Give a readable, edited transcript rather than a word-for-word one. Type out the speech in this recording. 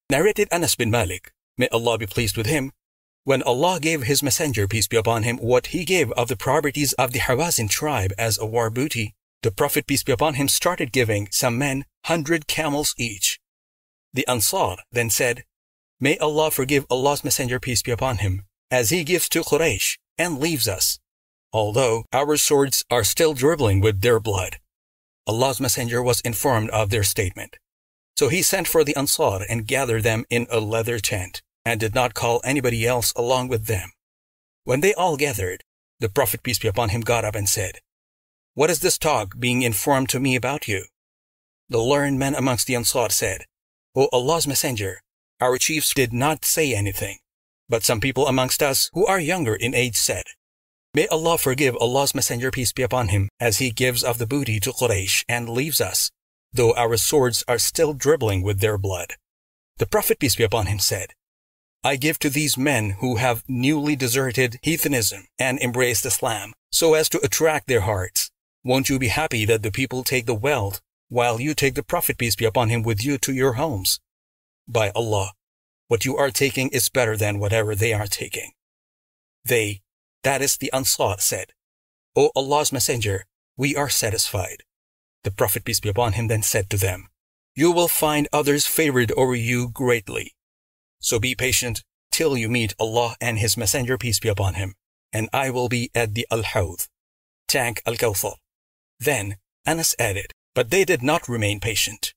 Narrated Anas bin Malik, may Allah be pleased with him, when Allah gave His Messenger, peace be upon him, what He gave of the properties of the Hawazin tribe as a war booty, the Prophet, peace be upon him, started giving some men 100 camels each. The Ansar then said, may Allah forgive Allah's Messenger, peace be upon him, as he gives to Quraysh and leaves us, although our swords are still dribbling with their blood. Allah's Messenger was informed of their statement. So he sent for the Ansar and gathered them in a leather tent, and did not call anybody else along with them. When they all gathered, the Prophet, peace be upon him, got up and said, what is this talk being informed to me about you? The learned men amongst the Ansar said, O Allah's Messenger, our chiefs did not say anything, but some people amongst us who are younger in age said, may Allah forgive Allah's Messenger, peace be upon him, as he gives of the booty to Quraysh and leaves us, though our swords are still dribbling with their blood. The Prophet, peace be upon him, said, I give to these men who have newly deserted heathenism and embraced Islam, so as to attract their hearts. Won't you be happy that the people take the wealth, while you take the Prophet, peace be upon him, with you to your homes? By Allah, what you are taking is better than whatever they are taking. They, that is the Ansar, said, O Allah's Messenger, we are satisfied. The Prophet, peace be upon him, then said to them, you will find others favored over you greatly. So be patient till you meet Allah and His Messenger, peace be upon him, and I will be at the Al-Hawd, tank Al-Kawthar. Then Anas added, but they did not remain patient.